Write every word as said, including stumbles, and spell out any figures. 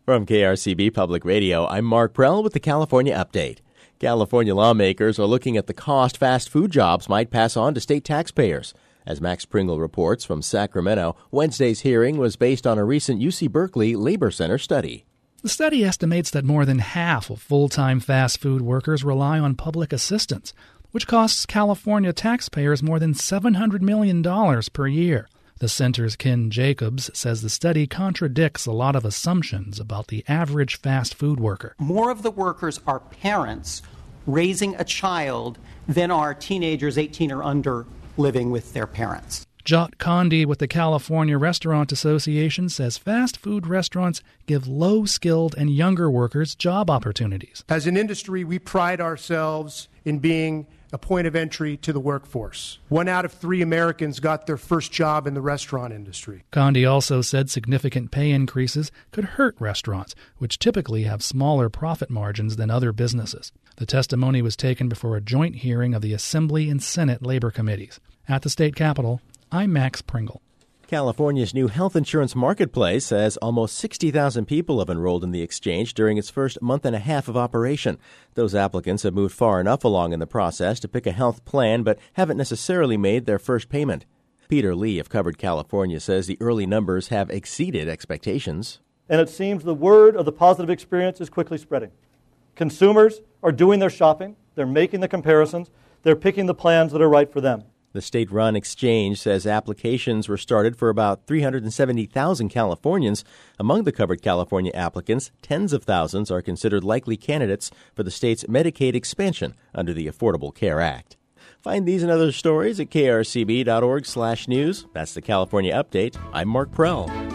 From K R C B Public Radio, I'm Mark Prell with the California Update. California lawmakers are looking at the cost fast food jobs might pass on to state taxpayers. As Max Pringle reports from Sacramento, Wednesday's hearing was based on a recent U C Berkeley Labor Center study. The study estimates that more than half of full-time fast food workers rely on public assistance, which costs California taxpayers more than seven hundred million dollars per year. The center's Ken Jacobs says the study contradicts a lot of assumptions about the average fast food worker. More of the workers are parents raising a child than are teenagers eighteen or under living with their parents. Jot Condi with the California Restaurant Association says fast food restaurants give low-skilled and younger workers job opportunities. As an industry, we pride ourselves in being a point of entry to the workforce. One out of three Americans got their first job in the restaurant industry. Condi also said significant pay increases could hurt restaurants, which typically have smaller profit margins than other businesses. The testimony was taken before a joint hearing of the Assembly and Senate Labor Committees. At the state capitol, I'm Max Pringle. California's new health insurance marketplace says almost sixty thousand people have enrolled in the exchange during its first month and a half of operation. Those applicants have moved far enough along in the process to pick a health plan, but haven't necessarily made their first payment. Peter Lee of Covered California says the early numbers have exceeded expectations. And it seems the word of the positive experience is quickly spreading. Consumers are doing their shopping, they're making the comparisons, they're picking the plans that are right for them. The state-run exchange says applications were started for about three hundred seventy thousand Californians. Among the Covered California applicants, tens of thousands are considered likely candidates for the state's Medicaid expansion under the Affordable Care Act. Find these and other stories at krcb.org slash news. That's the California Update. I'm Mark Prell.